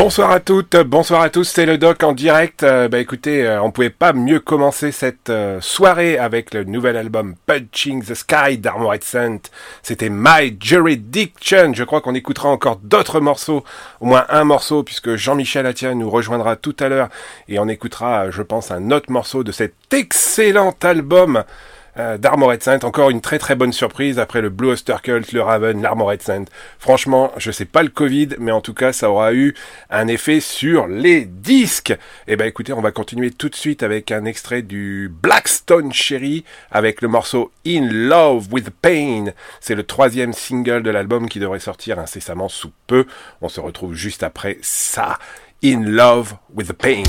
Bonsoir à toutes, bonsoir à tous, c'est le Doc en direct. Écoutez, on pouvait pas mieux commencer cette soirée avec le nouvel album Punching the Sky d'Armored Saint. C'était My Jurisdiction. Je crois qu'on écoutera encore d'autres morceaux, au moins un morceau, puisque Jean-Michel Attia nous rejoindra tout à l'heure et on écoutera, je pense, un autre morceau de cet excellent album d'Armored Saint. Encore une très très bonne surprise après le Blue Oyster Cult, le Raven, l'Armored Saint. Franchement, je sais pas le Covid, mais en tout cas ça aura eu un effet sur les disques. Et écoutez, on va continuer tout de suite avec un extrait du Blackstone Cherry avec le morceau In Love with Pain. C'est le 3e single de l'album qui devrait sortir incessamment sous peu. On se retrouve juste après ça. In Love with Pain.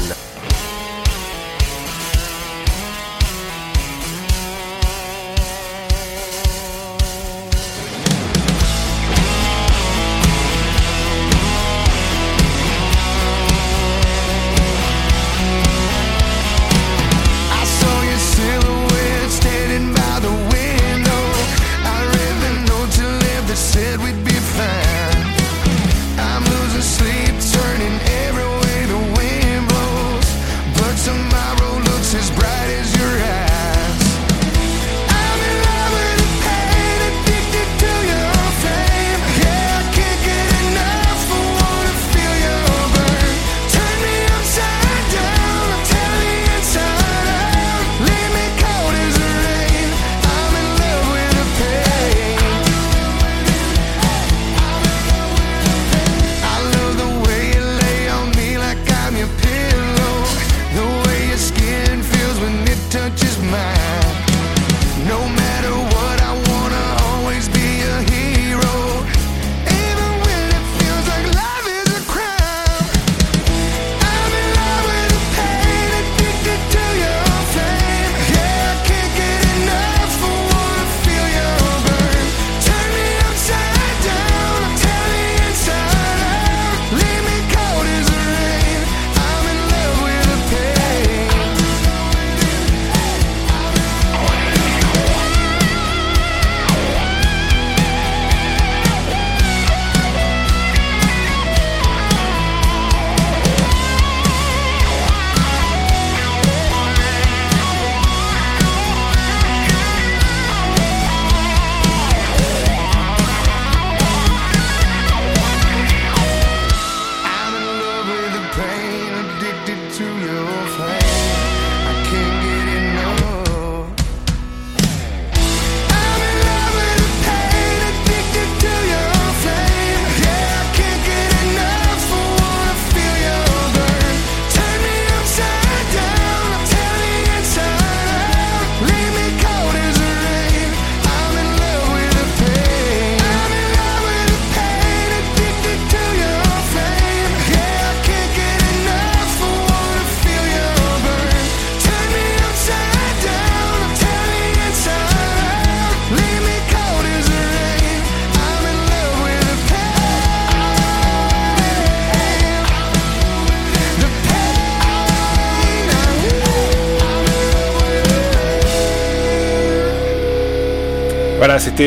Voilà, c'était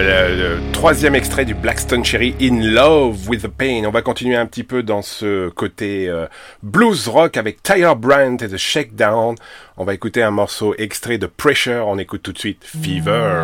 le 3e extrait du Blackstone Cherry, In Love with the Pain. On va continuer un petit peu dans ce côté blues rock avec Tyler Brandt et The Shakedown. On va écouter un morceau extrait de Pressure. On écoute tout de suite Fever.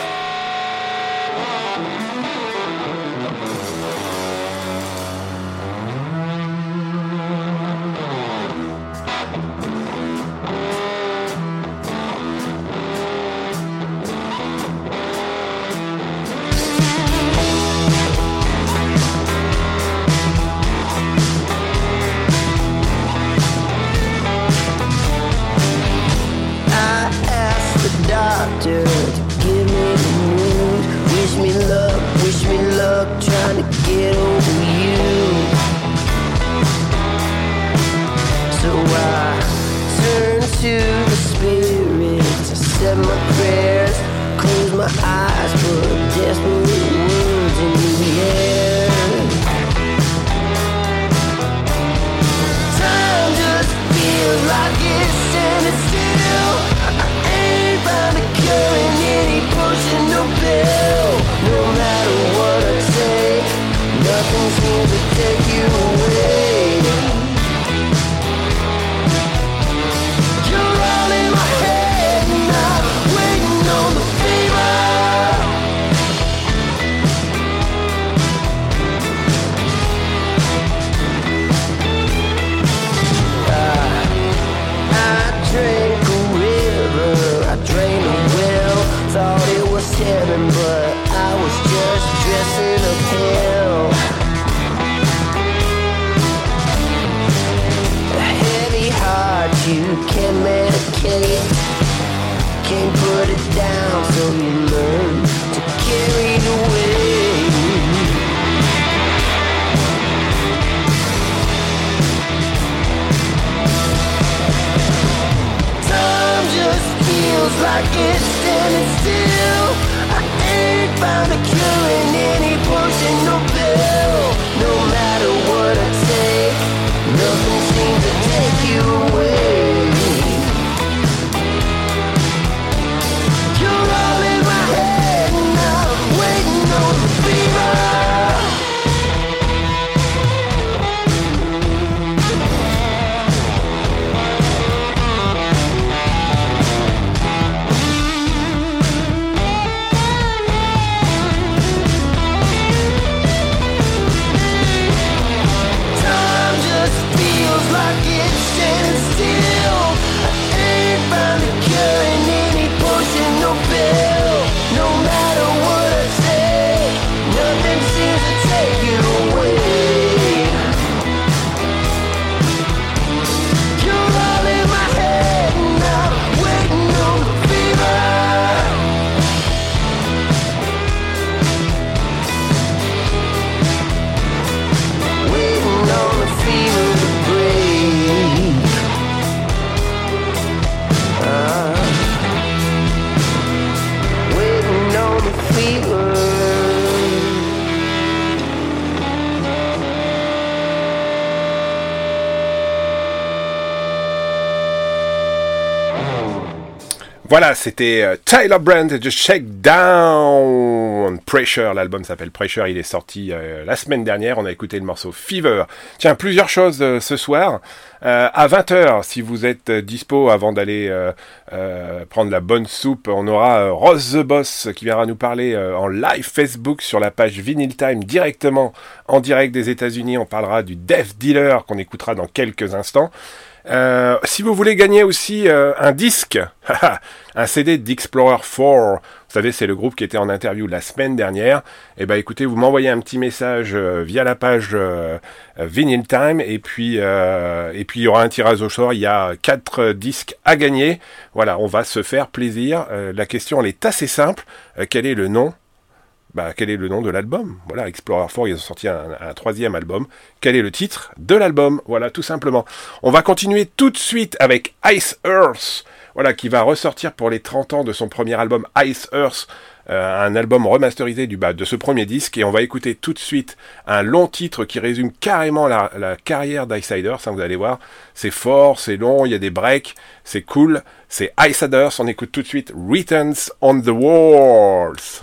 To give me the mood, wish me luck, trying to get over you. So I turn to the spirits, I said my prayers, close my eyes, put desperate words in the air. Time just feels like it's standing still. Carrying any potion, no pill. No matter what I say, nothing seems to take you away. you can't medicate, can't put it down, so you learn to carry it away. Time just feels like it's standing still. I ain't found a cure in any potion, no pill. No matter what I take, nothing seems to take you away. You're all in my head now, waiting on the fever. Like it's standing still. I ain't found a cure in any potion, no pill. No matter what I say, nothing seems to take you away. You're all in my head now, waiting on the fever. Waiting on the fever. Voilà, c'était Tyler Brand et The Shakedown. Pressure, l'album s'appelle Pressure, il est sorti la semaine dernière, on a écouté le morceau Fever. Tiens, plusieurs choses ce soir. À 20h, si vous êtes dispo avant d'aller prendre la bonne soupe, on aura Rose the Boss qui viendra nous parler en live Facebook sur la page Vinyl Time directement en direct des États-Unis. On parlera du Death Dealer qu'on écoutera dans quelques instants. Si vous voulez gagner aussi un disque, un CD d'Explorer 4, vous savez c'est le groupe qui était en interview la semaine dernière, et ben écoutez, vous m'envoyez un petit message via la page Vinyl Time et puis il y aura un tirage au sort, il y a 4 disques à gagner. Voilà, on va se faire plaisir. La question elle est assez simple, quel est le nom? Quel est le nom de l'album? Voilà, Explorer 4, ils ont sorti un 3e album. Quel est le titre de l'album? Voilà, tout simplement. On va continuer tout de suite avec Ice Earth, voilà, qui va ressortir pour les 30 ans de son premier album Ice Earth, un album remasterisé de ce premier disque, et on va écouter tout de suite un long titre qui résume carrément la carrière d'Icesiders, vous allez voir, c'est fort, c'est long, il y a des breaks, c'est cool, c'est Icesiders, on écoute tout de suite Returns on the Walls.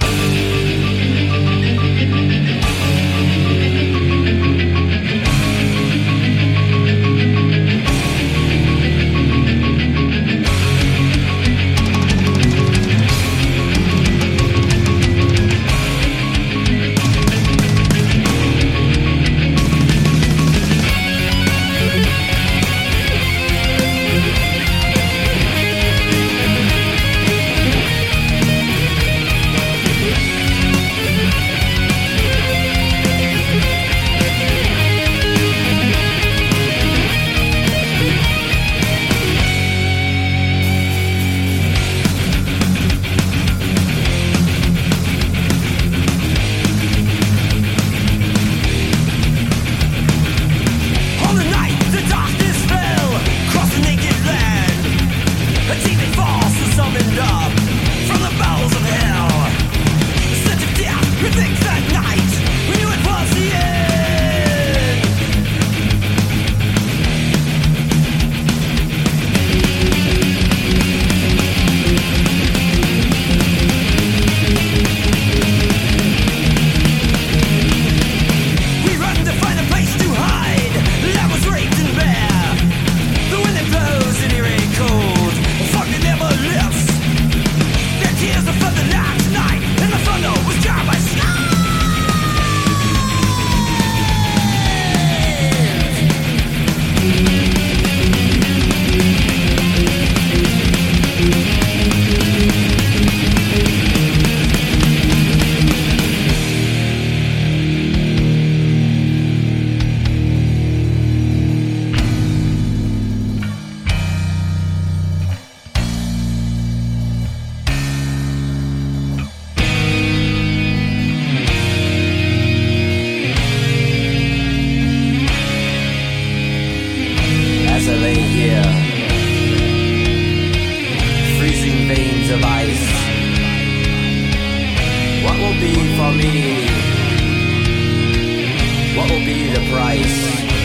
price.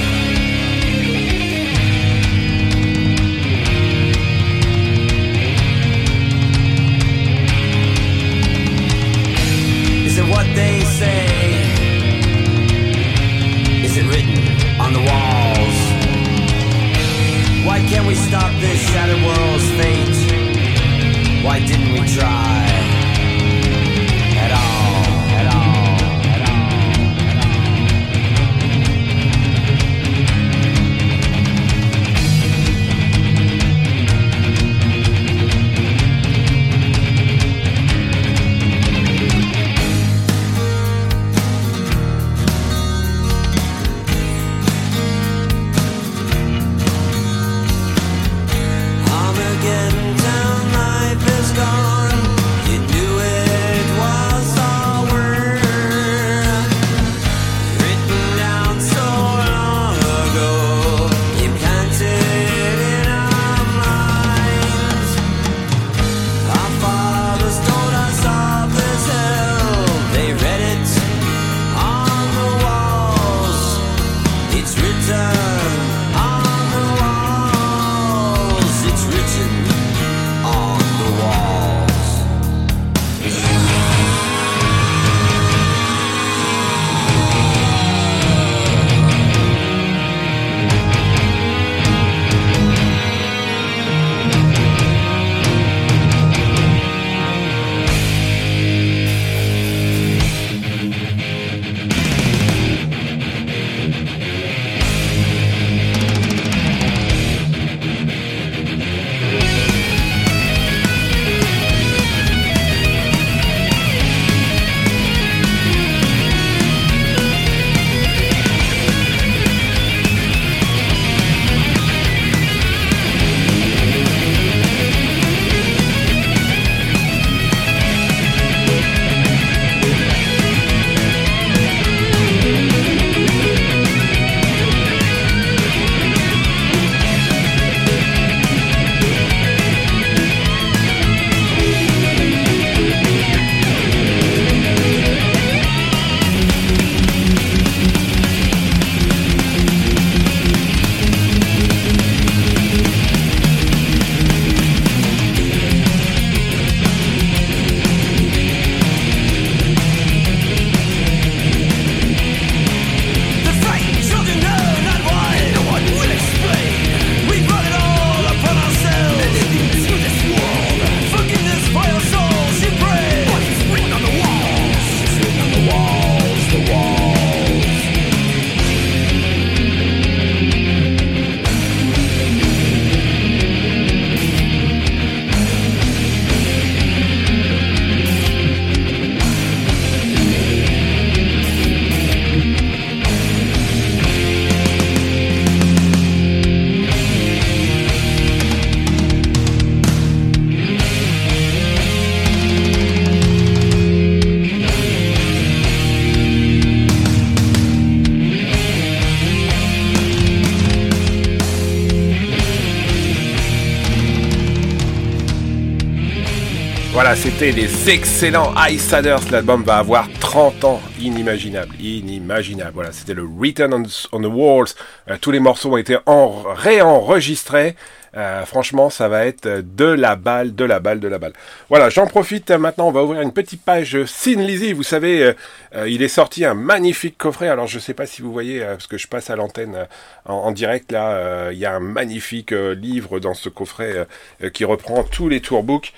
Is it what they say? Is it written on the walls? Why can't we stop this shattered world's fate? Why didn't we try? At all, at all, at all, Armageddon town, life is gone. You knew it was all word, written down so long ago. Implanted in our minds. Our fathers told us of this hell. They read it on the walls. It's written on the walls. It's written on the walls. The frightened children know not why. No one will explain. We brought it all upon ourselves. Through this world, forgiveness for your souls, you pray. But it's written on the walls. It's written on the walls, the walls. Voilà, c'était les excellents Icesiders. L'album va avoir 30 ans. Inimaginable, inimaginable. Voilà, c'était le Written on the Walls. Tous les morceaux ont été réenregistrés. Franchement, ça va être de la balle. Voilà, j'en profite. Maintenant, on va ouvrir une petite page Thin Lizzy. Vous savez, il est sorti un magnifique coffret. Alors, je sais pas si vous voyez, parce que je passe à l'antenne en direct. Là, il y a un magnifique livre dans ce coffret qui reprend tous les tourbooks.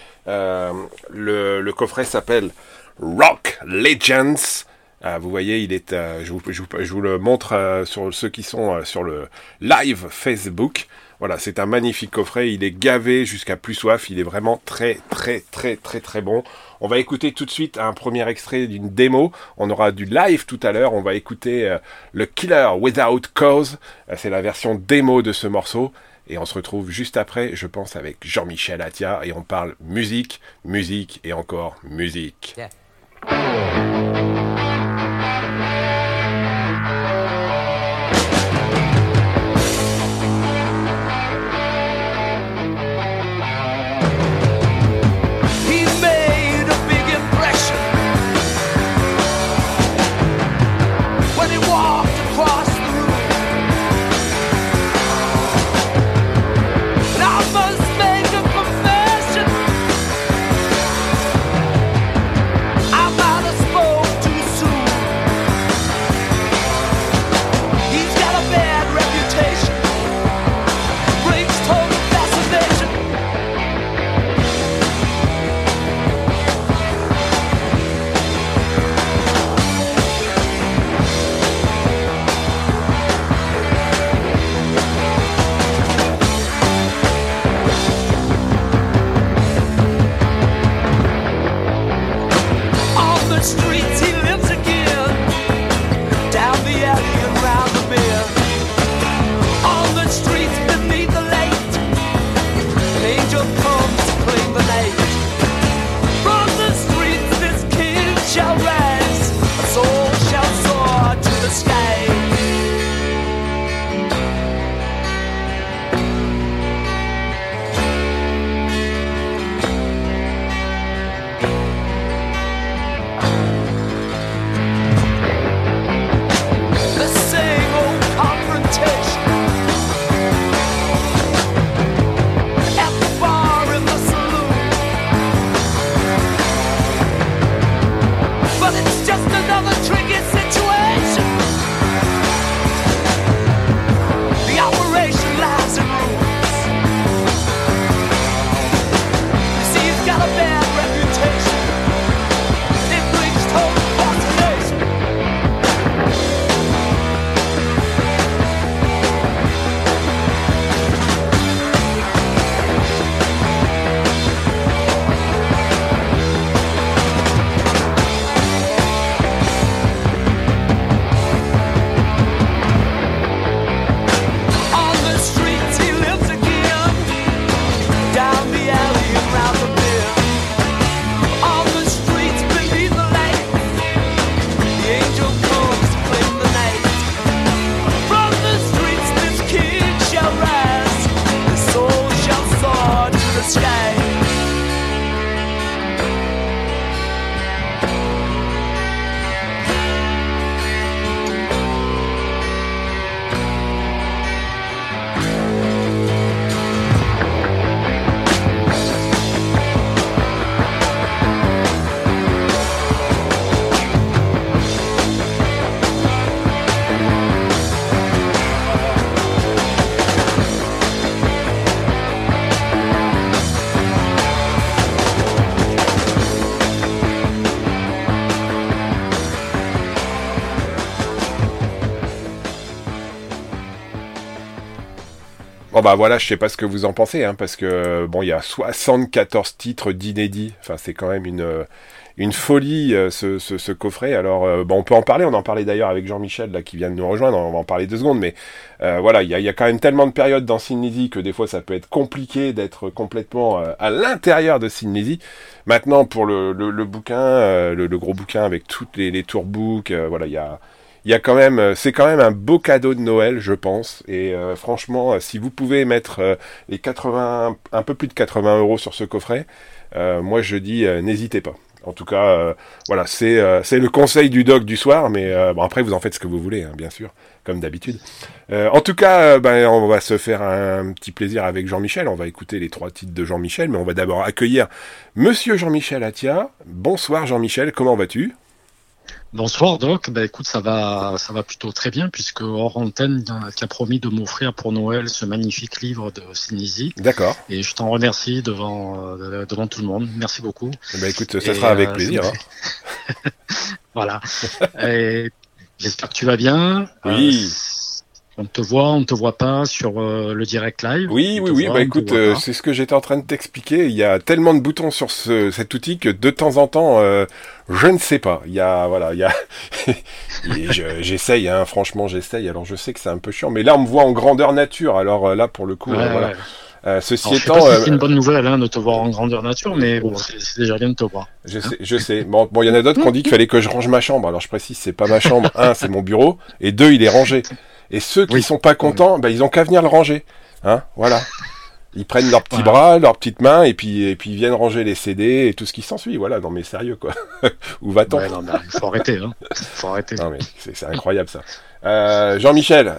Le coffret s'appelle Rock Legends. Vous voyez, il est. Je vous le montre sur ceux qui sont sur le live Facebook. Voilà, c'est un magnifique coffret. Il est gavé jusqu'à plus soif. Il est vraiment très bon. On va écouter tout de suite un premier extrait d'une démo. On aura du live tout à l'heure. On va écouter le Killer Without Cause. C'est la version démo de ce morceau. Et on se retrouve juste après, je pense, avec Jean-Michel Attia. Et on parle musique et encore musique. Yeah. When he walked across the room. Bon bah voilà, je sais pas ce que vous en pensez, hein, parce que bon, il y a 74 titres d'inédits. Enfin, c'est quand même une folie ce coffret. Alors bon, on peut en parler. On en parlait d'ailleurs avec Jean-Michel là qui vient de nous rejoindre. On va en parler 2 secondes, mais voilà, il y a quand même tellement de périodes dans Sin Lizzy que des fois ça peut être compliqué d'être complètement à l'intérieur de Sin Lizzy. Maintenant pour le bouquin, le gros bouquin avec toutes les tourbooks, voilà, il y a quand même, c'est quand même un beau cadeau de Noël, je pense. Et franchement, si vous pouvez mettre les 80, un peu plus de 80 € sur ce coffret, moi je dis n'hésitez pas. En tout cas, voilà, c'est le conseil du doc du soir, mais bon après vous en faites ce que vous voulez, hein, bien sûr, comme d'habitude. En tout cas, on va se faire un petit plaisir avec Jean-Michel. On va écouter les 3 titres de Jean-Michel, mais on va d'abord accueillir Monsieur Jean-Michel Attia. Bonsoir Jean-Michel, comment vas-tu ? Bonsoir Doc, écoute, ça va plutôt très bien puisque hors antenne, tu as promis de m'offrir pour Noël ce magnifique livre de Sin Lizzy. D'accord. Et je t'en remercie devant tout le monde. Merci beaucoup. Écoute, ça sera avec plaisir. Hein. Voilà. Et j'espère que tu vas bien. Oui. On te voit pas sur le direct live. Oui. Écoute, c'est ce que j'étais en train de t'expliquer. Il y a tellement de boutons sur cet outil que de temps en temps, je ne sais pas. J'essaye, hein, franchement, j'essaye. Alors, je sais que c'est un peu chiant, mais là, on me voit en grandeur nature. Alors là, pour le coup, voilà. Ouais. Ceci étant, je sais pas si c'est une bonne nouvelle de te voir en grandeur nature, mais bon, c'est déjà bien de te voir. Je sais. Bon, il y en a d'autres qui ont dit qu'il fallait que je range ma chambre. Alors, je précise, c'est pas ma chambre. 1, c'est mon bureau, et 2, il est rangé. Et ceux qui sont pas contents, ils ont qu'à venir le ranger, hein, voilà. Ils prennent leurs petits bras, leurs petites mains, et puis ils viennent ranger les CD et tout ce qui s'ensuit, voilà. Non mais sérieux quoi. Où va-t-on ? Ouais, non, il faut arrêter, hein. Faut arrêter. Non mais c'est incroyable ça. Jean-Michel,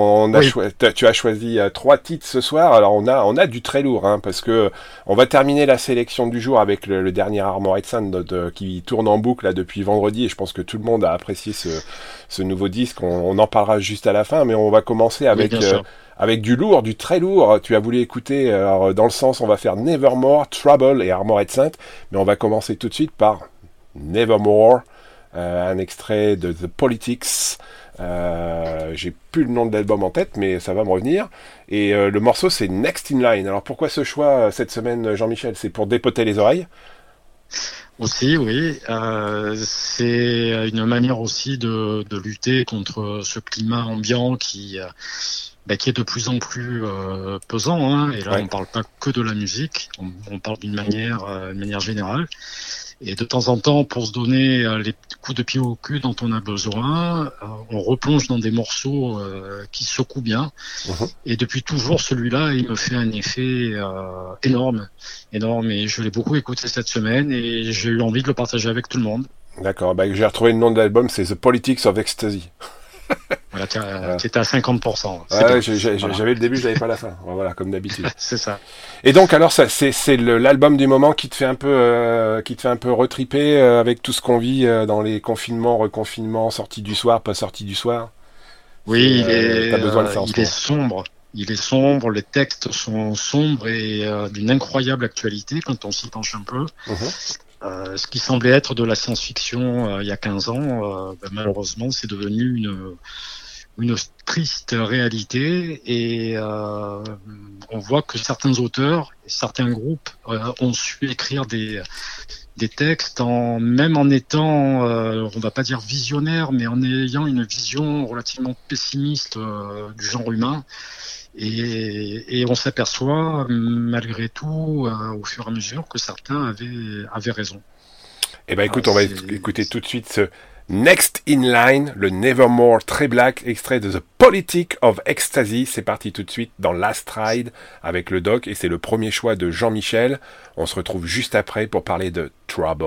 tu as choisi 3 titres ce soir. Alors on a du très lourd, hein, parce que on va terminer la sélection du jour avec le dernier Armored Saint qui tourne en boucle là depuis vendredi, et je pense que tout le monde a apprécié ce nouveau disque. On en parlera juste à la fin, mais on va commencer avec du lourd, du très lourd. Tu as voulu écouter, alors, dans le sens, on va faire Nevermore, Trouble et Armored Saint, mais on va commencer tout de suite par Nevermore, un extrait de The Politics. J'ai plus le nom de l'album en tête, mais ça va me revenir. Et le morceau, c'est Next in Line. Alors pourquoi ce choix cette semaine, Jean-Michel ? C'est pour dépoter les oreilles ? Aussi, oui. C'est une manière aussi de lutter contre ce climat ambiant qui est de plus en plus pesant, hein. Et là, on parle pas que de la musique, on parle d'une manière générale. Et de temps en temps, pour se donner les coups de pied au cul dont on a besoin, on replonge dans des morceaux qui secouent bien. Et depuis toujours, celui-là, il me fait un effet énorme. Et je l'ai beaucoup écouté cette semaine et j'ai eu envie de le partager avec tout le monde. D'accord, j'ai retrouvé le nom de l'album, c'est The Politics of Ecstasy. Voilà, t'étais à 50%. J'avais le début, j'avais pas la fin. Voilà, comme d'habitude. C'est ça. Et donc, alors, c'est l'album du moment qui te fait un peu retriper avec tout ce qu'on vit dans les confinements, reconfinements, sorties du soir, pas sorties du soir. Oui, t'as besoin de ça. Il est sombre. Il est sombre. Les textes sont sombres et d'une incroyable actualité quand on s'y penche un peu. Ce qui semblait être de la science-fiction il y a 15 ans, malheureusement, c'est devenu une triste réalité et on voit que certains auteurs, certains groupes ont su écrire des textes même en étant, on va pas dire visionnaire, mais en ayant une vision relativement pessimiste du genre humain. Et on s'aperçoit malgré tout au fur et à mesure que certains avaient raison. Eh ben écoute, on va écouter tout de suite ce Next in Line, le Nevermore très black, extrait de The Politic of Ecstasy. C'est parti tout de suite dans Last Ride avec le doc et c'est le premier choix de Jean-Michel. On se retrouve juste après pour parler de Trouble.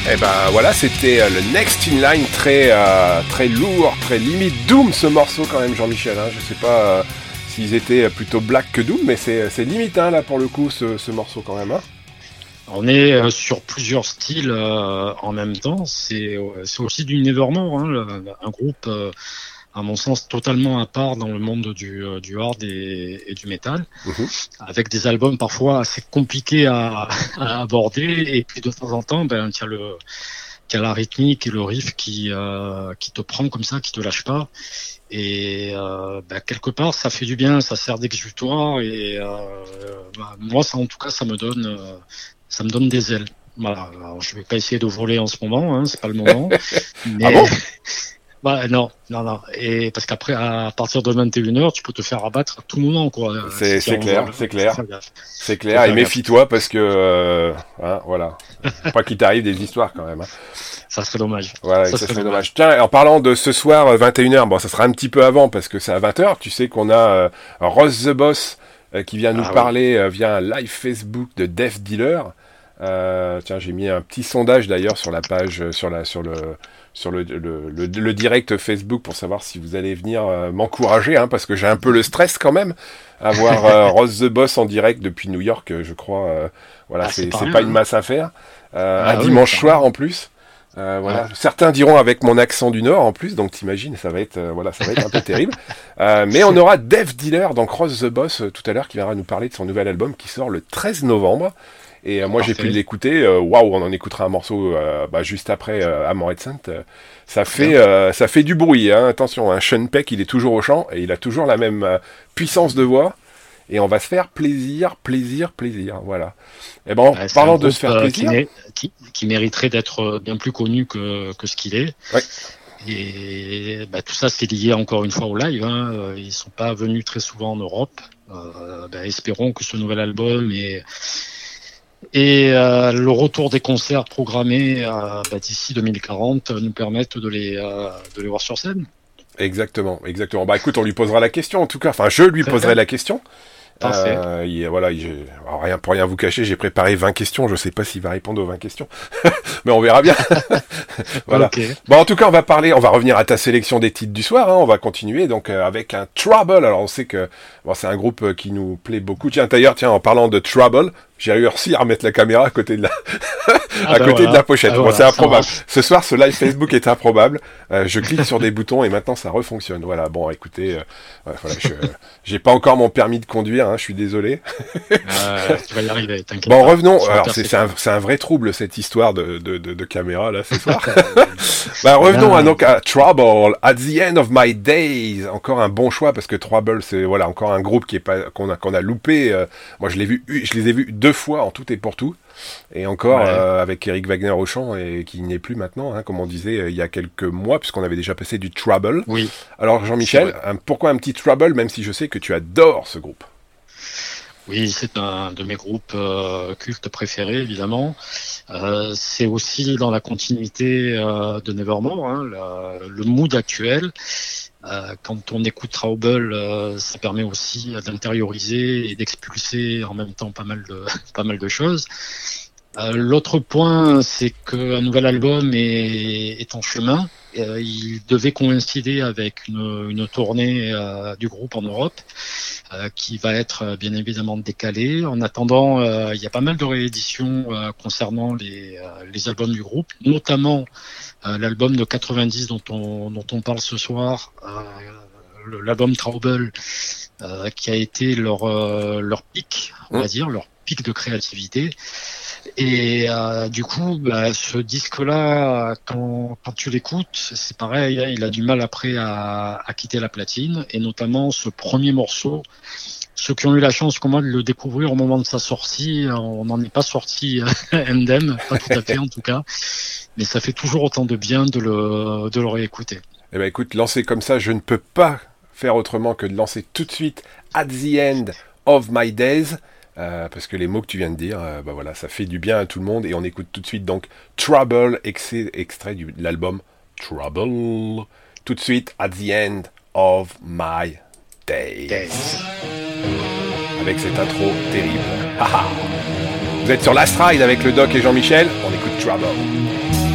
Et ben voilà, c'était le Next in Line, très lourd, très limite Doom ce morceau quand même, Jean-Michel. Hein. Je sais pas s'ils étaient plutôt black que Doom, mais c'est limite hein, là pour le coup ce morceau quand même. Hein. On est sur plusieurs styles en même temps. C'est aussi du Nevermore, hein, un groupe à mon sens totalement à part dans le monde du hard et du metal, avec des albums parfois assez compliqués à aborder, et puis de temps en temps, ben il y a la rythmique et le riff qui te prend comme ça, qui te lâche pas, et quelque part ça fait du bien, ça sert d'exutoire, et moi ça en tout cas ça me donne des ailes. Voilà. Alors, je vais pas essayer de voler en ce moment, hein, c'est pas le moment. Mais... Ah bon? Bah non. Et parce qu'après, à partir de 21h, tu peux te faire abattre à tout moment, quoi. C'est clair. Et méfie-toi parce que, hein, voilà. Pas qu'il t'arrive des histoires quand même. Hein. Ça serait dommage. Voilà, ça serait dommage. Tiens, en parlant de ce soir, 21h, bon, ça sera un petit peu avant parce que c'est à 20h. Tu sais qu'on a Ross the Boss qui vient nous parler via un live Facebook de Death Dealer. Tiens, j'ai mis un petit sondage d'ailleurs sur la page, sur le direct Facebook pour savoir si vous allez venir m'encourager, hein, parce que j'ai un peu le stress quand même à voir Ross the Boss en direct depuis New York, je crois. Voilà, c'est pas une masse à faire. Un dimanche soir en plus. Voilà. Certains diront avec mon accent du Nord en plus, donc t'imagines, ça va être un peu terrible. Mais on aura Death Dealer, donc Ross the Boss tout à l'heure, qui viendra nous parler de son nouvel album qui sort le 13 novembre. Et moi j'ai pu l'écouter, waouh, on en écoutera un morceau juste après Amor et Saint. Ça fait du bruit, hein, attention, hein, Sean Peck il est toujours au chant et il a toujours la même puissance de voix. Et on va se faire plaisir, voilà. Et bon, parlant de se faire plaisir, qui mériterait d'être bien plus connu que ce qu'il est. Ouais. Et tout ça c'est lié encore une fois au live. Hein. Ils sont pas venus très souvent en Europe. Espérons que ce nouvel album et le retour des concerts programmés d'ici 2040 nous permettent de les voir sur scène. Exactement. Bah écoute, on lui posera la question en tout cas. Enfin, je lui poserai la question. Parfait. Rien pour rien vous cacher, j'ai préparé 20 questions. Je sais pas s'il va répondre aux 20 questions, mais on verra bien. Voilà. Okay. Bon, en tout cas, on va revenir à ta sélection des titres du soir. Hein. On va continuer donc avec un Trouble. Alors, on sait que c'est un groupe qui nous plaît beaucoup. Tiens, en parlant de Trouble, j'ai réussi à remettre la caméra à côté de la pochette. Bon, c'est improbable. Ce soir, ce live Facebook est improbable. Je clique sur des boutons et maintenant ça refonctionne. Voilà. Bon, écoutez, j'ai pas encore mon permis de conduire. Hein, je suis désolé. Tu vas y arriver. T'inquiète. Bon, revenons. Alors, c'est un vrai trouble cette histoire de caméra là ce soir. Revenons donc à Trouble. At the End of My Days. Encore un bon choix parce que Trouble, c'est encore un groupe qu'on a loupé. Moi, je les ai vus 2 fois en tout et pour tout, et encore avec Eric Wagner au chant, et qui n'est plus maintenant, hein, comme on disait il y a quelques mois, puisqu'on avait déjà passé du Trouble. Oui. Alors Jean-Michel, pourquoi un petit Trouble, même si je sais que tu adores ce groupe? Oui, c'est un de mes groupes cultes préférés, évidemment. C'est aussi dans la continuité de Nevermore, hein, le mood actuel. Quand on écoute Trouble, ça permet aussi d'intérioriser et d'expulser en même temps pas mal de choses. L'autre point, c'est qu'un nouvel album est en chemin. Il devait coïncider avec une tournée du groupe en Europe qui va être bien évidemment décalée. En attendant, il y a pas mal de rééditions concernant les albums du groupe, notamment l'album de 90 dont on parle ce soir, l'album Trouble, qui a été leur pic, on va dire, leur pic de créativité. Et du coup, ce disque-là, quand tu l'écoutes, c'est pareil, hein, il a du mal après à quitter la platine, et notamment ce premier morceau. Ceux qui ont eu la chance, comme moi, de le découvrir au moment de sa sortie, on n'en est pas sorti indemne, pas tout à fait en tout cas, mais ça fait toujours autant de bien de le réécouter. Eh ben écoute, lancer comme ça, je ne peux pas faire autrement que de lancer tout de suite At the End of My Days. Parce que les mots que tu viens de dire, ça fait du bien à tout le monde, et on écoute tout de suite donc Trouble, extrait de l'album Trouble, tout de suite At the End of My Days. Avec cette intro terrible. Vous êtes sur Last Ride avec le Doc et Jean-Michel, on écoute Trouble.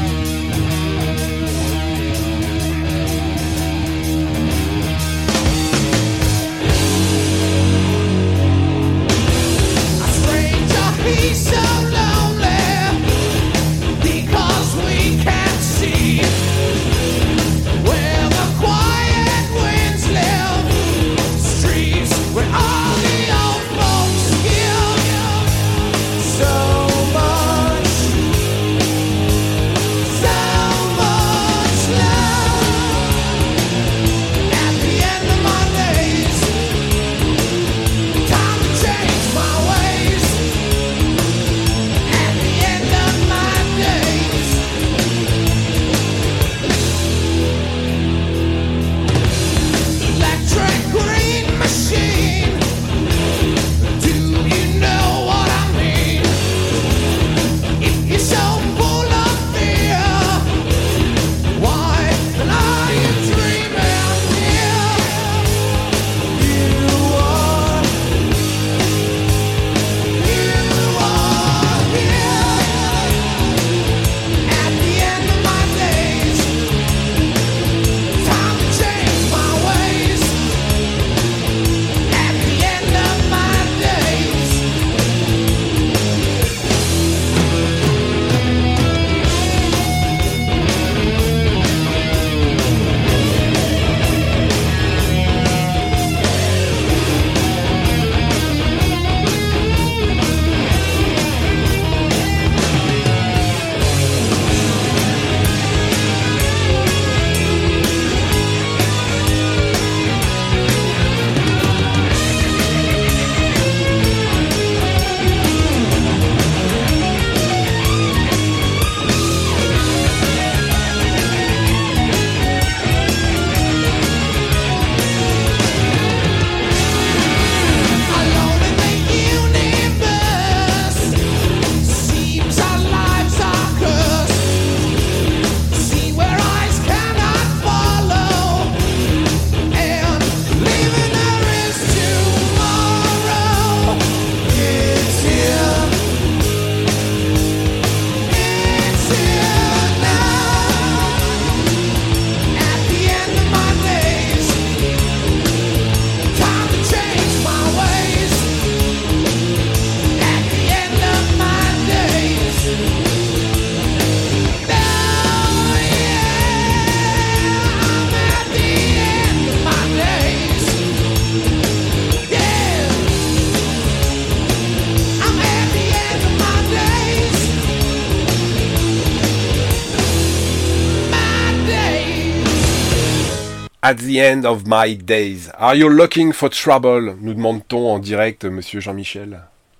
At the end of my days. Are you looking for trouble? Nous demande-t-on en direct, monsieur Jean-Michel.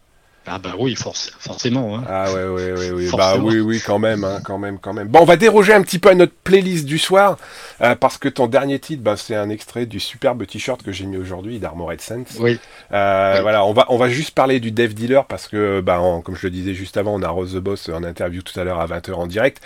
Ah bah oui, forcément. Hein. Ah ouais. Bah oui, quand même. Bon, on va déroger un petit peu à notre playlist du soir, parce que ton dernier titre, bah, c'est un extrait du superbe t-shirt que j'ai mis aujourd'hui d'Armored Saint. Oui. Voilà, on va juste parler du Dev Dealer, parce que, bah, comme je le disais juste avant, on a Rose the Boss en interview tout à l'heure à 20h en direct.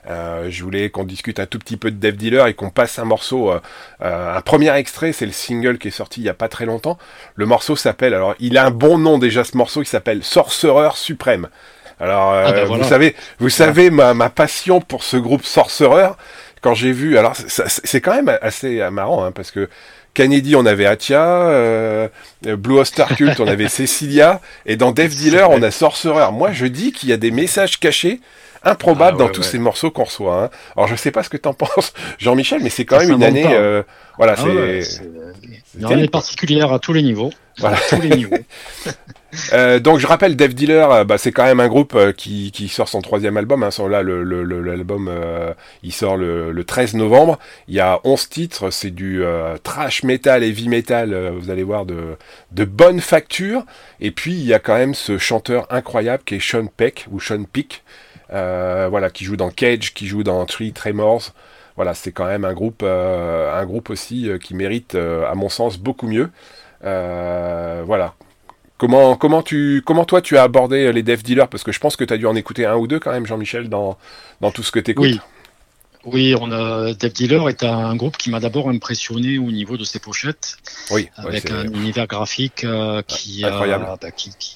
Je voulais qu'on discute un tout petit peu de Dev Dealer et qu'on passe un morceau, un premier extrait, c'est le single qui est sorti il y a pas très longtemps. Le morceau s'appelle, alors il a un bon nom déjà ce morceau, il s'appelle Sorcerer Suprême. Alors, voilà. vous savez ma passion pour ce groupe Sorcerer. Quand j'ai vu, alors c'est quand même assez marrant, hein, parce que Kennedy, on avait Atia, Blue Oyster Cult, on avait Cecilia, et dans Dev Dealer, on a Sorcerer. Moi, je dis qu'il y a des messages cachés improbables dans tous ces morceaux qu'on reçoit. Hein. Alors, je sais pas ce que t'en penses, Jean-Michel, mais c'est quand même une année... voilà, c'est une année particulière à tous les niveaux. Voilà. À tous les niveaux. Donc je rappelle, Dev Dealer, c'est quand même un groupe qui sort son 3e album. Hein. Là, l'album, il sort le 13 novembre. Il y a 11 titres. C'est du thrash metal, heavy metal. Vous allez voir de bonne facture. Et puis il y a quand même ce chanteur incroyable qui est Sean Peck ou Sean Peck, qui joue dans Cage, qui joue dans Three Tremors. Voilà, c'est quand même un groupe aussi qui mérite, à mon sens, beaucoup mieux. Voilà. Comment toi tu as abordé les Dev Dealers, parce que je pense que tu as dû en écouter un ou deux quand même, Jean-Michel, dans tout ce que tu écoutes. Oui, Dev Dealer est un groupe qui m'a d'abord impressionné au niveau de ses pochettes, avec un univers graphique qui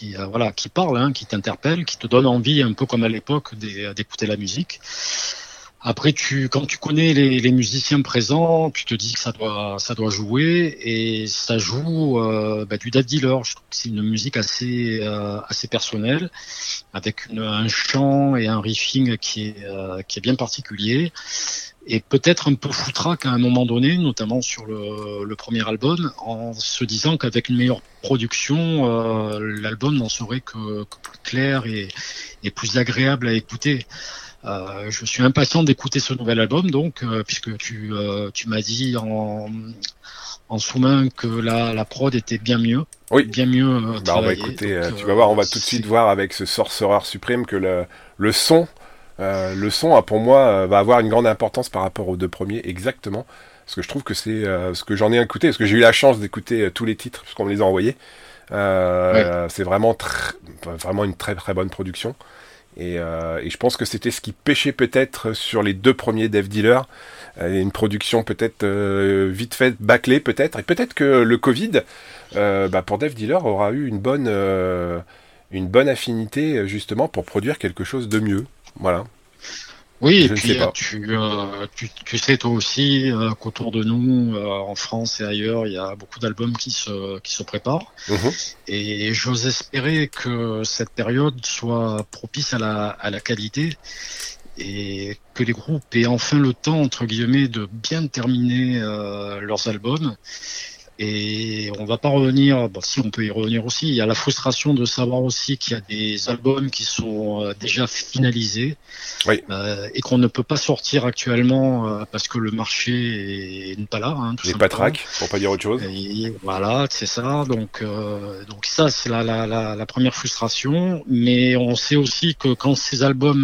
parle, hein, qui t'interpelle, qui te donne envie, un peu comme à l'époque, d'écouter la musique. Après, quand tu connais les musiciens présents, tu te dis que ça doit jouer et ça joue du Dave Dealer. Je trouve que c'est une musique assez personnelle, avec un chant et un riffing qui est bien particulier et peut-être un peu foutraque à un moment donné, notamment sur le premier album, en se disant qu'avec une meilleure production, l'album n'en serait que plus clair et plus agréable à écouter. Je suis impatient d'écouter ce nouvel album, donc puisque tu m'as dit en sous-main que la prod était bien mieux. Oui. Bien mieux on va écouter. donc, tu vas voir, on va tout de suite voir avec ce Sorcerer Supreme que le son, pour moi, va avoir une grande importance par rapport aux deux premiers, exactement. Parce que je trouve que c'est ce que j'en ai écouté, parce que j'ai eu la chance d'écouter tous les titres, parce qu'on me les a envoyés. C'est vraiment une très très bonne production. Et je pense que c'était ce qui pêchait peut-être sur les deux premiers Dave Dealer, une production peut-être vite faite, bâclée peut-être, et peut-être que le Covid, pour Dave Dealer, aura eu une bonne affinité justement pour produire quelque chose de mieux. Voilà. Oui, et puis tu sais toi aussi qu'autour de nous, en France et ailleurs, il y a beaucoup d'albums qui se préparent. Et j'ose espérer que cette période soit propice à la qualité et que les groupes aient enfin le temps, entre guillemets, de bien terminer leurs albums. Et on va pas revenir, si on peut y revenir aussi, il y a la frustration de savoir aussi qu'il y a des albums qui sont déjà finalisés, oui. Et qu'on ne peut pas sortir actuellement parce que le marché n'est pas là. Les patraques, pour pas dire autre chose. Et voilà, c'est ça. Donc ça, c'est la première frustration. Mais on sait aussi que quand ces albums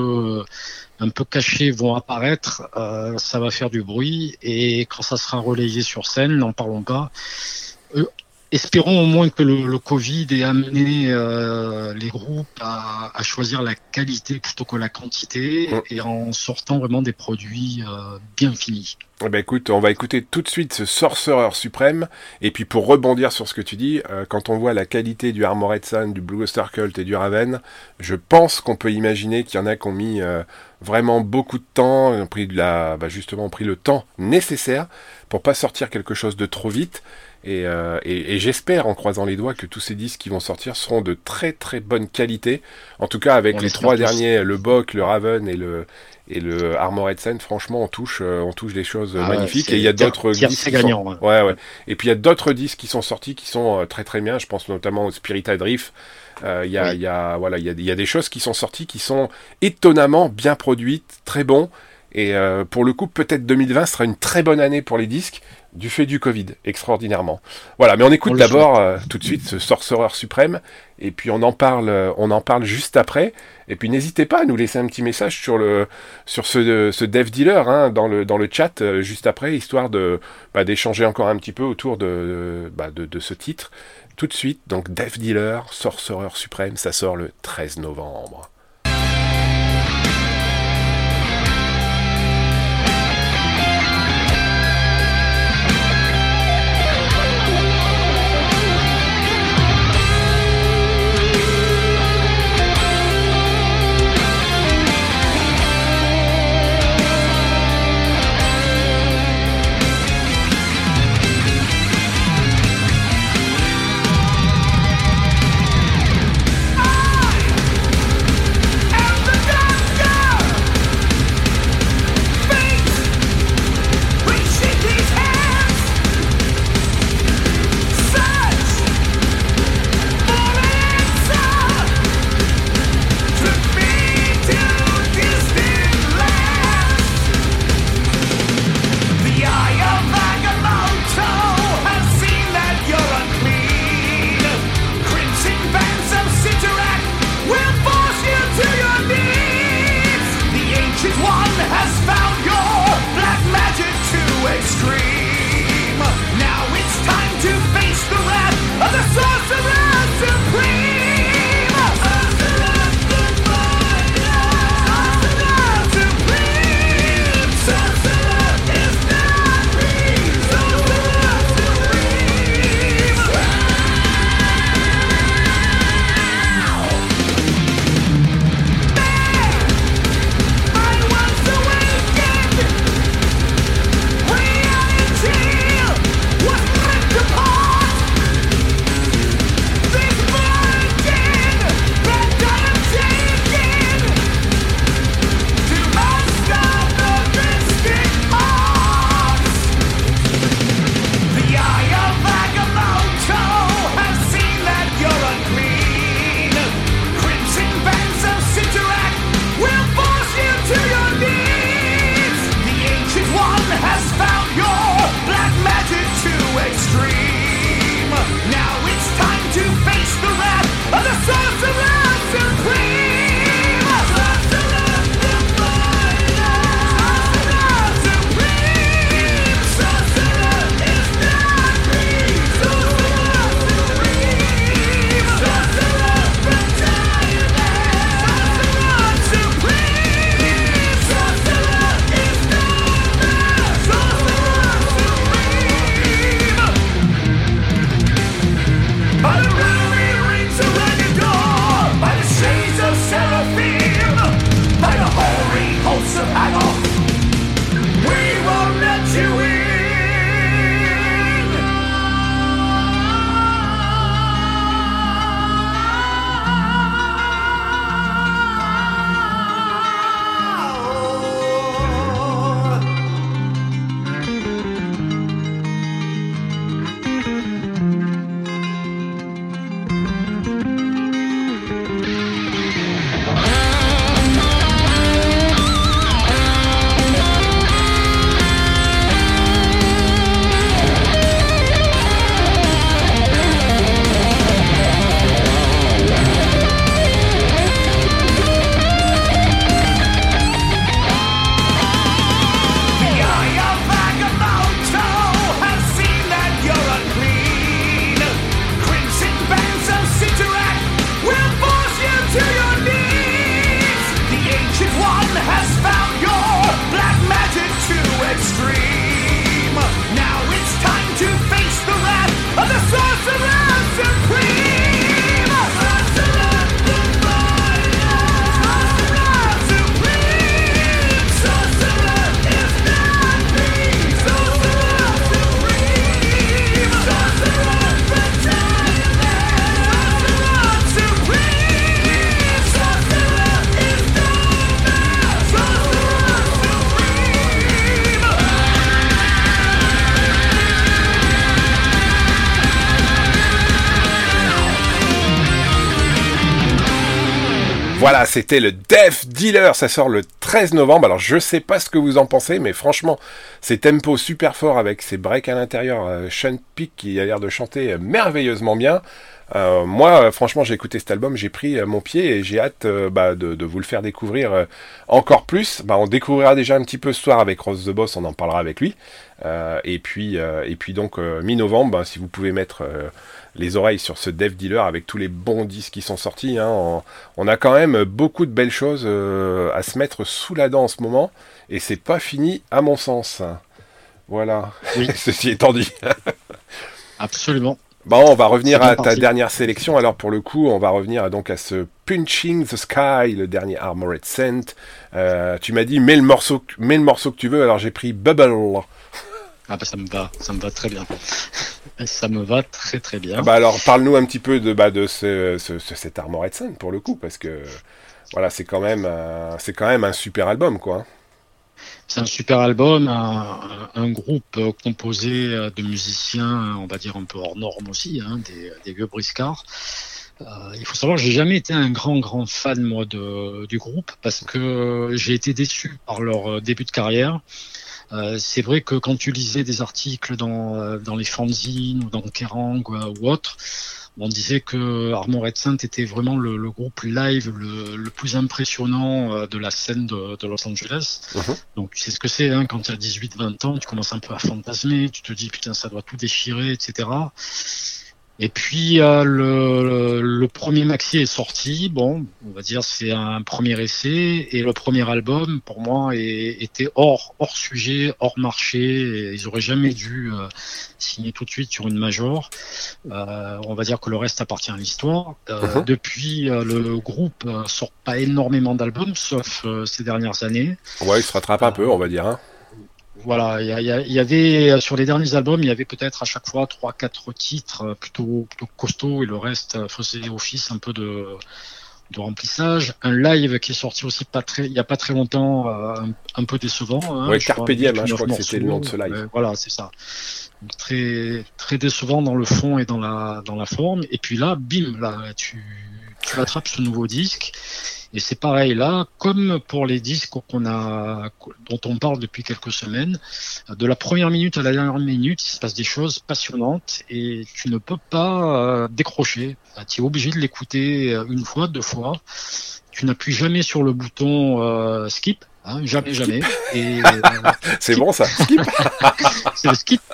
un peu cachés vont apparaître, ça va faire du bruit, et quand ça sera relayé sur scène, n'en parlons pas. Espérons au moins que le Covid ait amené les groupes à choisir la qualité plutôt que la quantité, et en sortant vraiment des produits bien finis. Eh ben écoute, on va écouter tout de suite ce Sorcerer Supreme, et puis pour rebondir sur ce que tu dis, quand on voit la qualité du Armored Saint, du Blue Oyster Cult et du Raven, je pense qu'on peut imaginer qu'il y en a qui ont mis vraiment beaucoup de temps, ont pris le temps nécessaire pour pas sortir quelque chose de trop vite. Et j'espère, en croisant les doigts, que tous ces disques qui vont sortir seront de très très bonne qualité. En tout cas, avec les trois derniers, le Bock, le Raven et le Armored Saint, franchement, on touche des choses magnifiques. Et il y a d'autres disques gagnant. Ouais. Et puis il y a d'autres disques qui sont sortis qui sont très très bien. Je pense notamment au Spirit Adrift. Il y a des choses qui sont sorties qui sont étonnamment bien produites, très bons. Et pour le coup, peut-être 2020 sera une très bonne année pour les disques, du fait du Covid, extraordinairement. Voilà, mais on écoute d'abord tout de suite ce Sorcerer Suprême, et puis on en parle juste après. Et puis n'hésitez pas à nous laisser un petit message sur ce Dave Dealer dans le chat juste après, histoire d'échanger encore un petit peu autour de ce titre. Tout de suite, donc Dave Dealer, Sorcerer Suprême, ça sort le 13 novembre. Voilà, c'était le Death Dealer, ça sort le 13 novembre. Alors je sais pas ce que vous en pensez, mais franchement, ces tempos super forts avec ces breaks à l'intérieur, Sean Peak qui a l'air de chanter merveilleusement bien. Moi, franchement, j'ai écouté cet album, j'ai pris mon pied et j'ai hâte de vous le faire découvrir encore plus. On découvrira déjà un petit peu ce soir avec Rose the Boss, on en parlera avec lui. Et puis donc mi-novembre, si vous pouvez mettre les oreilles sur ce Death Dealer avec tous les bons disques qui sont sortis, on a quand même beaucoup de belles choses à se mettre sous la dent en ce moment, et c'est pas fini à mon sens. Voilà, oui. Ceci étant dit. Absolument. Bon, on va revenir à ta dernière sélection. Alors pour le coup, on va revenir donc à ce Punching the Sky, le dernier Armored Saint. Tu m'as dit mets le morceau que tu veux. Alors j'ai pris Bubble. Ah bah ça me va très bien. Ça me va très très bien. Alors parle-nous un petit peu de cet Armored Saint pour le coup, parce que voilà, c'est quand même un super album, quoi. C'est un super album, un groupe composé de musiciens, on va dire un peu hors norme aussi, des vieux briscards. Il faut savoir que j'ai jamais été un grand fan moi du groupe, parce que j'ai été déçu par leur début de carrière. C'est vrai que quand tu lisais des articles dans les fanzines ou dans Kerrang ou autre, on disait que Armored Saint était vraiment le groupe live le plus impressionnant de la scène de Los Angeles. Donc tu sais ce que c'est, quand tu as 18-20 ans, tu commences un peu à fantasmer, tu te dis putain ça doit tout déchirer, etc. Et puis le premier maxi est sorti, bon, on va dire c'est un premier essai, et le premier album pour moi était hors sujet, hors marché, et ils auraient jamais dû signer tout de suite sur une major. On va dire que le reste appartient à l'histoire. Depuis le groupe sort pas énormément d'albums, sauf ces dernières années. Ouais, il se rattrape un peu, on va dire. Voilà, il y avait sur les derniers albums, il y avait peut-être à chaque fois 3-4 titres plutôt costauds, et le reste faisait office un peu de remplissage. Un live qui est sorti aussi il y a pas très longtemps, un peu décevant. Ouais, Carpe Diem, je crois que c'était le nom de ce live. Voilà, c'est ça. Donc, très très décevant dans le fond et dans la forme. Et puis là, bim, tu attrapes ce nouveau disque. Et c'est pareil là, comme pour les disques dont on parle depuis quelques semaines, de la première minute à la dernière minute, il se passe des choses passionnantes et tu ne peux pas décrocher. Tu es obligé de l'écouter une fois, deux fois. Tu n'appuies jamais sur le bouton skip. Jamais. Et, c'est bon ça, skip. C'est le skip.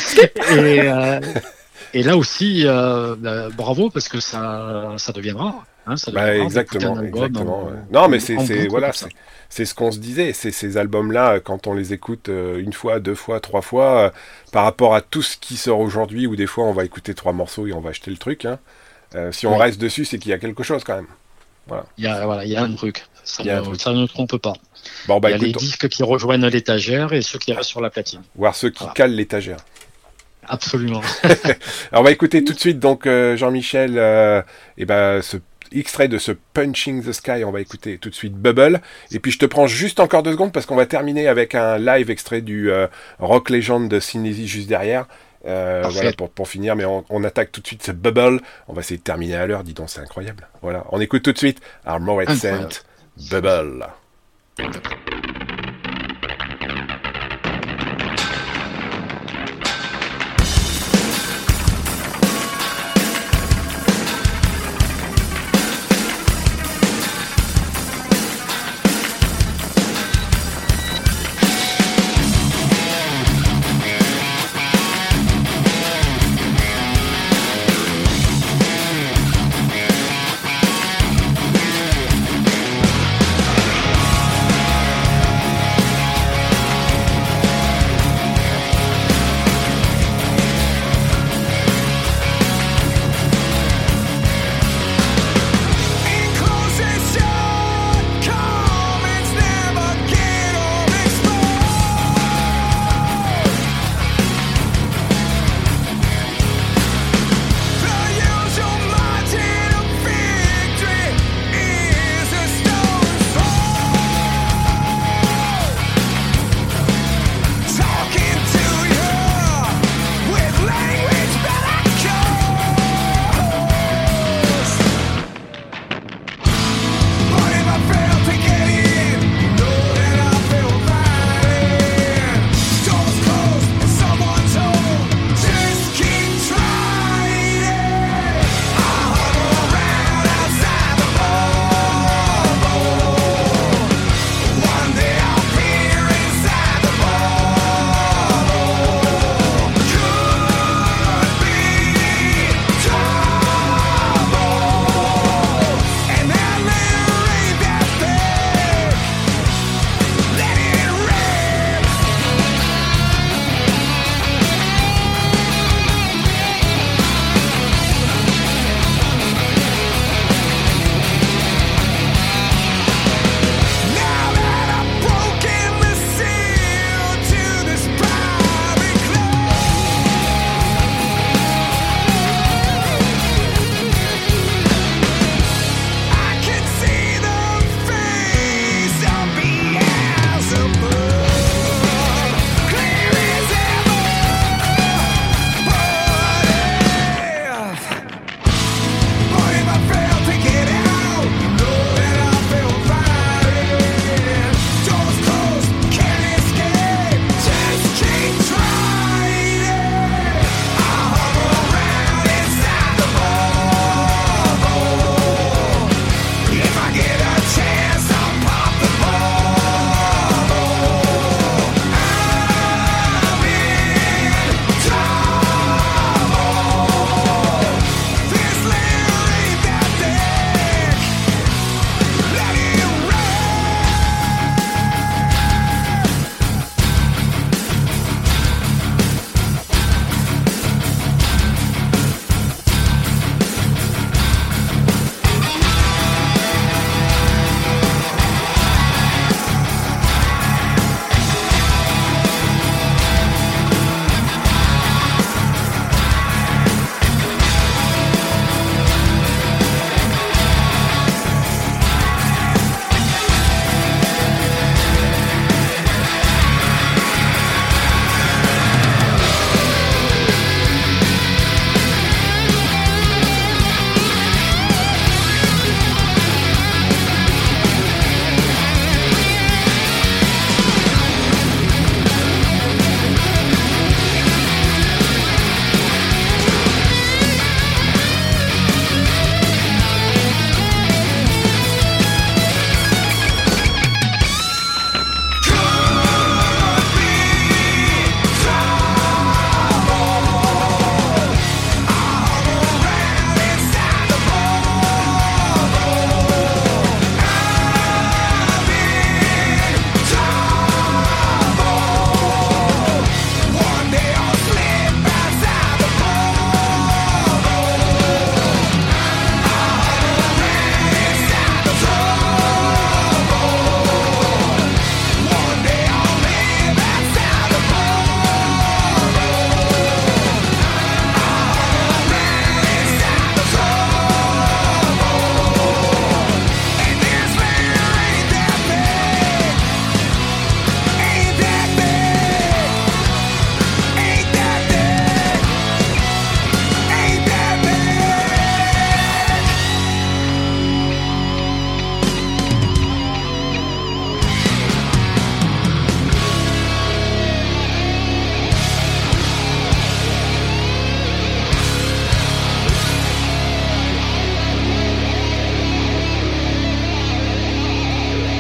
Et là aussi, bravo, parce que ça deviendra. Exactement. Non, mais c'est ce qu'on se disait. C'est ces albums-là, quand on les écoute une fois, deux fois, trois fois, par rapport à tout ce qui sort aujourd'hui, où des fois on va écouter 3 morceaux et on va acheter le truc. Si on reste dessus, c'est qu'il y a quelque chose quand même. Voilà. Il y a un truc. Ça ne trompe pas. Bon, il y a les disques qui rejoignent l'étagère et ceux qui restent sur la platine. Voire ceux qui calent l'étagère. Absolument. Alors on va écouter tout de suite donc Jean-Michel ce extrait de ce Punching the Sky. On va écouter tout de suite Bubble, et puis je te prends juste encore 2 secondes parce qu'on va terminer avec un live extrait du Rock Legend de Synésie juste derrière. Voilà pour finir, mais on attaque tout de suite ce Bubble. On va essayer de terminer à l'heure, dis donc, c'est incroyable. Voilà, on écoute tout de suite Armored Saint, Bubble.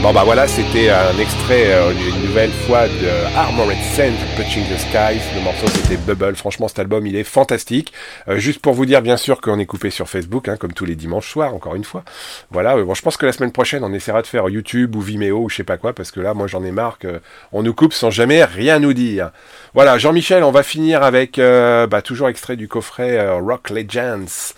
Bon bah voilà, c'était un extrait une nouvelle fois de Armored Saint, Touching the Skies. Le morceau c'était Bubble. Franchement cet album il est fantastique. Juste pour vous dire bien sûr qu'on est coupé sur Facebook, comme tous les dimanches soirs, encore une fois. Voilà, bon je pense que la semaine prochaine on essaiera de faire YouTube ou Vimeo ou je sais pas quoi, parce que là moi j'en ai marre qu'on nous coupe sans jamais rien nous dire. Voilà, Jean-Michel, on va finir avec toujours extrait du coffret Rock Legends.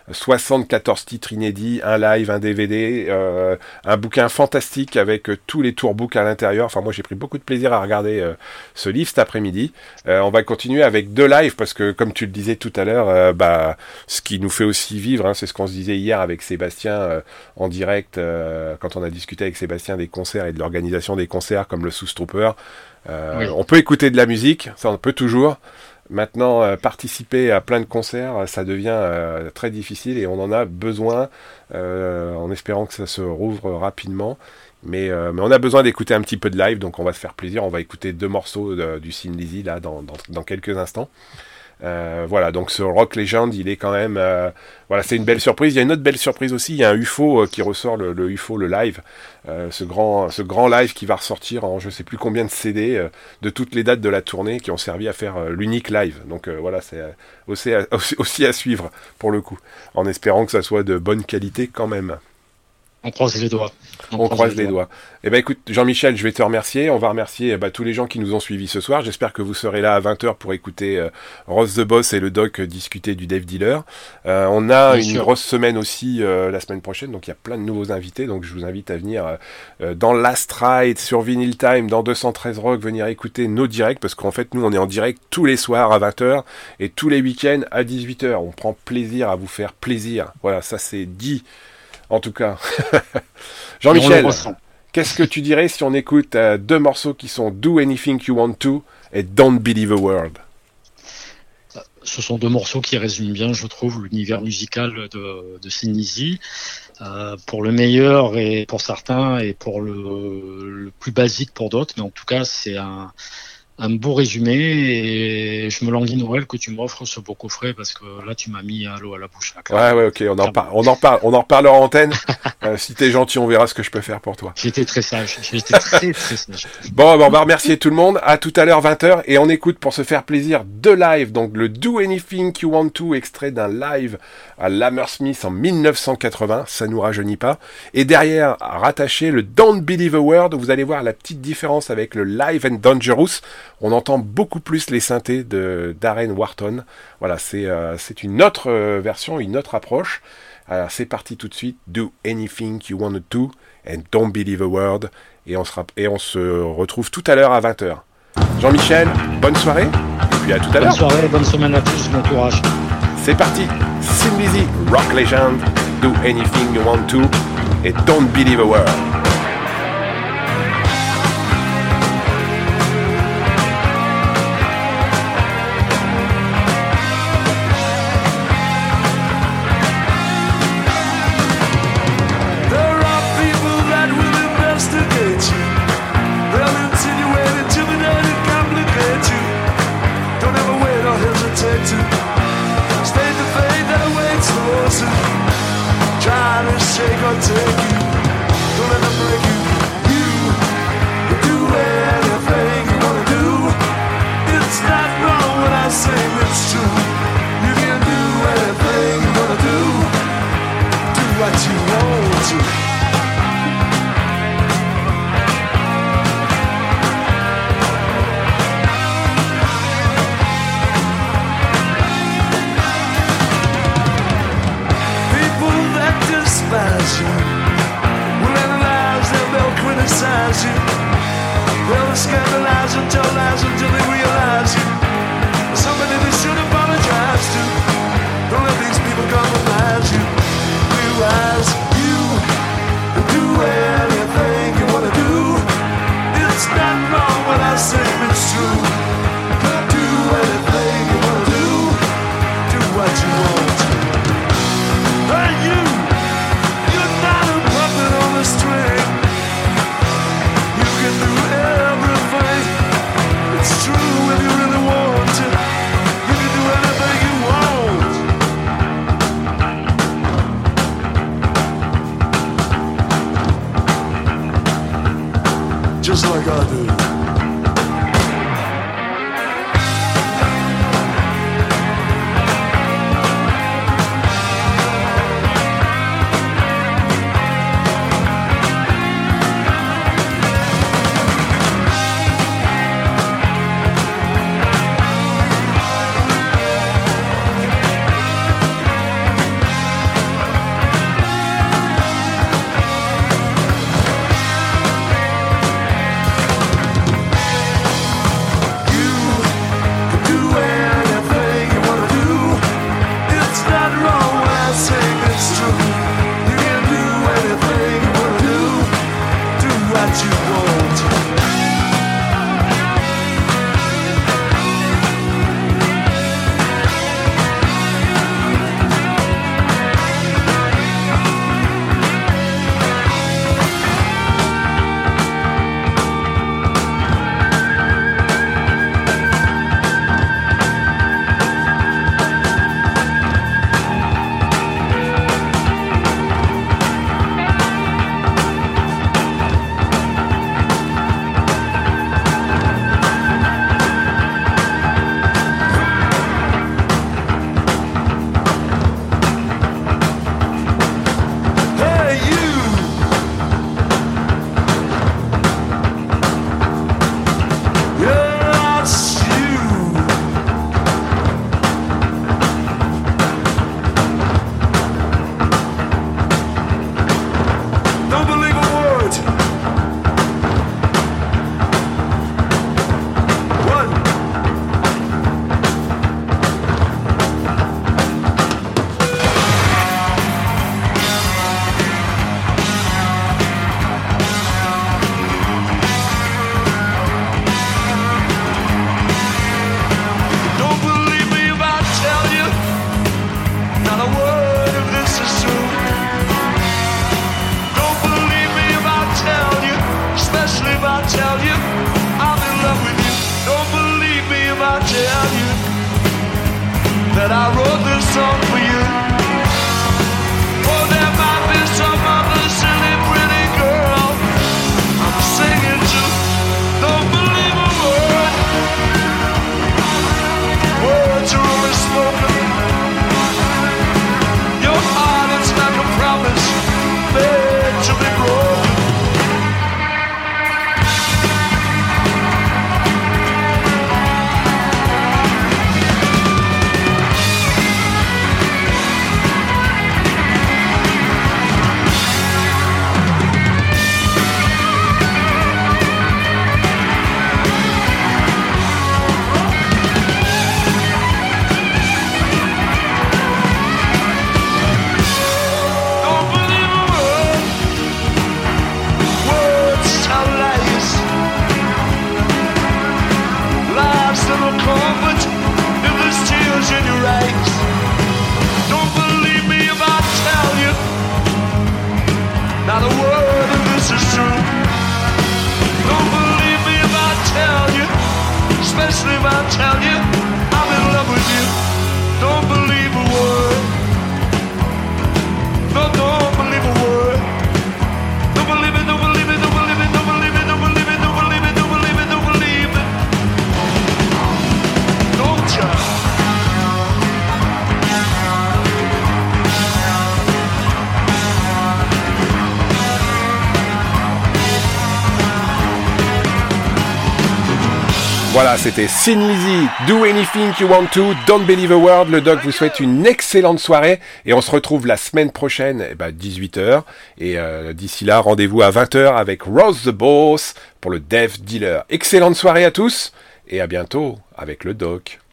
74 titres inédits, un live, un DVD, un bouquin fantastique avec tous les tourbooks à l'intérieur. Enfin, moi, j'ai pris beaucoup de plaisir à regarder ce livre cet après-midi. On va continuer avec 2 lives parce que, comme tu le disais tout à l'heure, ce qui nous fait aussi vivre, c'est ce qu'on se disait hier avec Sébastien en direct, quand on a discuté avec Sébastien des concerts et de l'organisation des concerts comme le Sous Trooper. Oui. On peut écouter de la musique, ça on peut toujours. Maintenant, participer à plein de concerts, ça devient très difficile et on en a besoin, en espérant que ça se rouvre rapidement. Mais on a besoin d'écouter un petit peu de live, donc on va se faire plaisir. On va écouter 2 morceaux du Thin Lizzy là dans quelques instants. Voilà, donc ce Rock Legend, il est quand même... voilà, c'est une belle surprise. Il y a une autre belle surprise aussi, il y a un UFO qui ressort, le UFO, le live. Ce grand live qui va ressortir en je sais plus combien de CD de toutes les dates de la tournée qui ont servi à faire l'unique live. Donc voilà, c'est aussi à suivre pour le coup, en espérant que ça soit de bonne qualité quand même. On croise les doigts. On croise les doigts. Eh ben écoute, Jean-Michel, je vais te remercier. On va remercier tous les gens qui nous ont suivis ce soir. J'espère que vous serez là à 20h pour écouter Ross the Boss et le Doc discuter du Dave Dealer. On a une grosse semaine aussi la semaine prochaine, donc il y a plein de nouveaux invités. Donc je vous invite à venir dans Last Ride, sur Vinyl Time, dans 213 Rock, venir écouter nos directs, parce qu'en fait, nous, on est en direct tous les soirs à 20h et tous les week-ends à 18h. On prend plaisir à vous faire plaisir. Voilà, ça c'est dit. En tout cas, Jean-Michel, qu'est-ce que tu dirais si on écoute 2 morceaux qui sont Do Anything You Want To et Don't Believe a Word? Ce sont 2 morceaux qui résument bien, je trouve, l'univers musical de Thin Lizzy. Pour le meilleur et pour certains et pour le plus basique pour d'autres, mais en tout cas c'est un beau résumé et je me languis Noël que tu m'offres ce beau coffret parce que là tu m'as mis l'eau à la bouche. Là, ouais, ok, on en reparlera en antenne. Si t'es gentil, on verra ce que je peux faire pour toi. J'étais très sage, très sage. Bon, on va remercier tout le monde. À tout à l'heure 20h et on écoute pour se faire plaisir 2 lives. Donc le Do Anything You Want To, extrait d'un live à Hammersmith en 1980, ça nous rajeunit pas. Et derrière, rattaché le Don't Believe a Word, vous allez voir la petite différence avec le Live and Dangerous. On entend beaucoup plus les synthés de Darren Wharton. Voilà, c'est une autre version, une autre approche. Alors c'est parti tout de suite. Do anything you want to do and don't believe a word. Et on se retrouve tout à l'heure à 20h. Jean-Michel, bonne soirée. Et puis à tout à l'heure. Bonne soirée, bonne semaine à tous, bon courage. C'est parti. Thin Lizzy, Rock Legend. Do anything you want to and don't believe a word. just like I do. That I wrote this song for you. Oh, there might be some other silly pretty girl I'm singing to. Don't believe a word. Words are only spoken. Your heart is like a promise made to be broken. Not a word of this is true. Don't believe me if I tell you, especially if I tell you I'm in love with you. Don't believe a word. No, don't believe a word. Don't believe it, don't believe it, don't believe it, don't believe it, don't believe it, don't believe it, don't believe it, don't believe it. Don't you? Voilà, c'était Thin Lizzy, Do Anything You Want To, Don't Believe a Word. Le Doc vous souhaite une excellente soirée et on se retrouve la semaine prochaine, 18h. Et d'ici là, rendez-vous à 20h avec Rose the Boss pour le Deaf Dealer. Excellente soirée à tous et à bientôt avec le Doc.